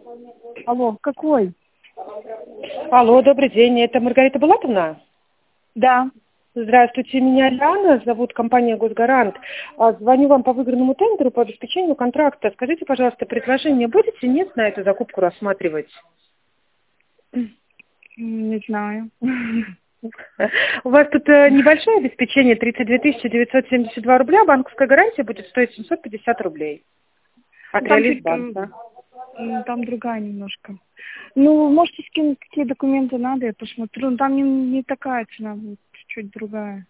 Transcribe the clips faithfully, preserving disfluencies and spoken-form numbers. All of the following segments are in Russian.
Алло, какой? Алло, добрый день, это Маргарита Булатовна? Да. Здравствуйте, меня Ляна, зовут компания «Госгарант». А, Звоню вам по выигранному тендеру по обеспечению контракта. Скажите, пожалуйста, предложение будете, нет, на эту закупку рассматривать? Не знаю. У вас тут э, небольшое обеспечение, тридцать две тысячи девятьсот семьдесят два рубля, банковская гарантия будет стоить семьсот пятьдесят рублей. От Там чуть, Реализбанка. м, там другая немножко. Ну, можете скинуть, какие документы надо, я посмотрю. Но там не, не такая цена будет, чуть другая.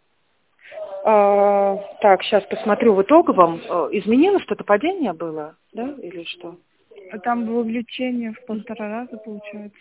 А, так, сейчас посмотрю в итоговом. Э, Изменилось что-то, падение было, да, или что? А там было увеличение в полтора раза, получается.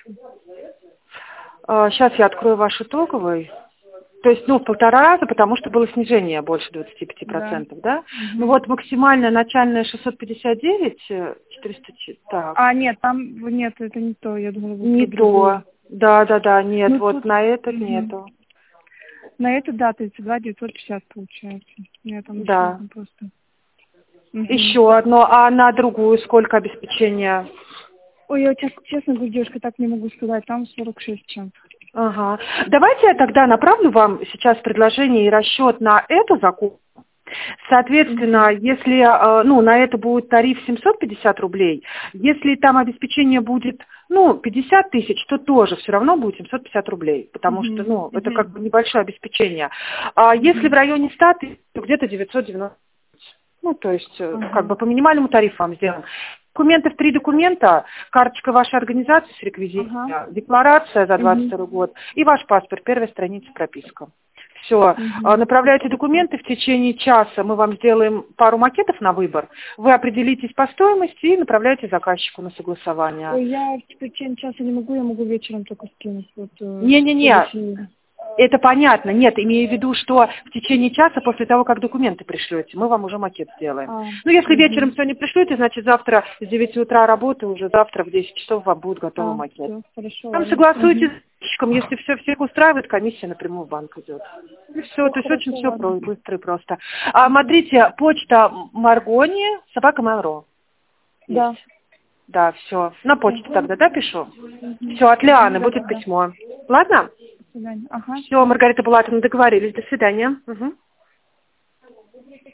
Сейчас я открою ваш итоговый. То есть, ну, в полтора раза, потому что было снижение больше двадцати пяти Да. процентов, да? Мгм. Ну вот максимальная начальная шестьсот пятьдесят девять, э, четыреста, так. А, нет, там, нет, это не то, я думала, вы Не про другую. то. Да, да, да, нет, Ну, вот тут, на этот мгм. нету. На эту, да, тридцать два девятьсот пятьдесят получается. Я там еще Да. одну просто. Мгм. Еще одно, а на другую сколько обеспечения? Ой, я честно, честно говорю, девушка, так не могу сказать, там сорок шесть чем. Ага. Давайте я тогда направлю вам сейчас предложение и расчет на эту закупку. Соответственно, если, э, ну, на это будет тариф семьсот пятьдесят рублей, если там обеспечение будет, ну, пятьдесят тысяч, то тоже все равно будет семьсот пятьдесят рублей, потому что, Мгм. ну, это Мгм. как бы небольшое обеспечение. А если в Мгм. районе ста тысяч, то где-то девятьсот девяносто. Ну, то есть, э, как Ага. бы по минимальному тарифу вам сделаем. Документы в три документа, карточка вашей организации с Ага. реквизитом, декларация за двадцать Мгм. второй год и ваш паспорт, первая страница прописка. Все, Мгм. направляйте документы, в течение часа мы вам сделаем пару макетов на выбор, вы определитесь по стоимости и направляете заказчику на согласование. Ой, я в течение часа не могу, я могу вечером только скинуть. Вот, э, Не-не-не, следующий. это понятно. Нет, имею в виду, что в течение часа после того, как документы пришлете, мы вам уже макет сделаем. А, Ну, если вечером мгм. сегодня пришлете, значит, завтра с девяти утра работы, уже завтра в десять часов вам будет готовый А, макет. все, хорошо, Там ладно. согласуйтесь Мгм. с заказчиком, если все всех устраивает, комиссия напрямую в банк идет. И все, Все, то есть очень хорошо, все ладно. быстро и просто. А, смотрите, почта Маргони, собака Mail.ru Да. есть. Да, все. На Все. почту тогда, да, пишу? Мгм. Все, от Мгм. Лианы Да, будет да, да. письмо. Ладно? До свидания. Ага, Все, все. Маргарита Булатовна, договорились. До свидания. Мгм.